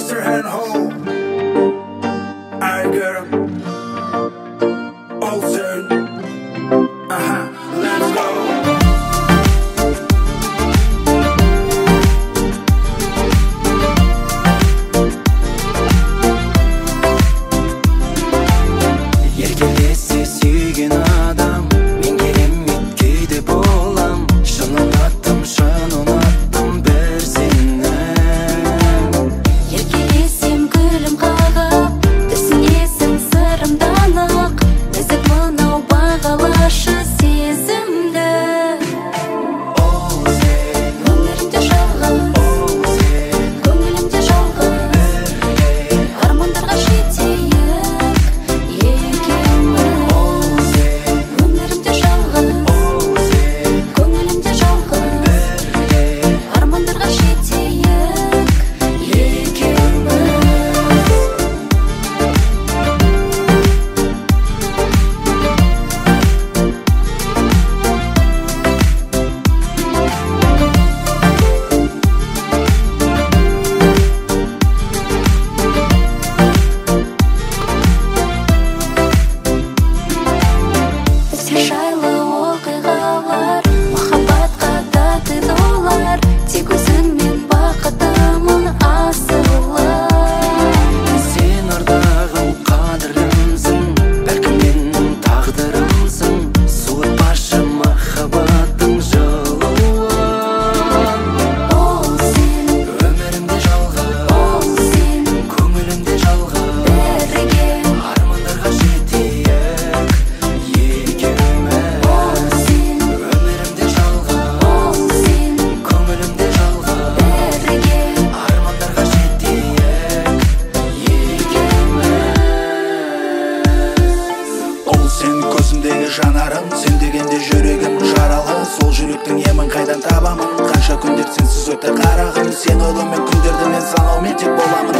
raise your hand, ho. I get 'em. All turn. Let's go. Еркелесе сүйген адам мен керемет күйде болам. Шын ұнаттым бір сені. Еркелесем гүлім қағып, түсінесің сырымды анық. Нәзік мынау бағалашы сезімді. Ол сен, Өмірімде жалғыз, ол сен, көңілімде жалғыз. Армандарға жетейік екеуміз. ол сен, Өмірімде жалғыз, ол сен, көңілімде жалғыз. Армандарға жетейік екеуміз. Біздер жайлы оқиғалар, махаббатқа тәтті толар. Тек өзіңмен бақыттымын асылы. сен ардағым қадірлімсің, бәлкім менің тағдырымсың. Суытпашы махаббаттың жылуын. Ол сен, Өмірімде жалғыз, ол сен, көңілімде жалғыз. бірге. Армандарға жетейік екеуміз. Ол сен, Өмірімде жалғыз, ол сен, көңілімде жалғыз. бірге. Армандарға жетейік екеуміз. Ол сен көзімдегі жанарым, сен дегенде жүрегім жаралы. Сол жүректің емін қайдан табамын? Қанша күндер сенсіз өтті қарағым. Сен ойлаумен күндерді мен санаумен тек боламын.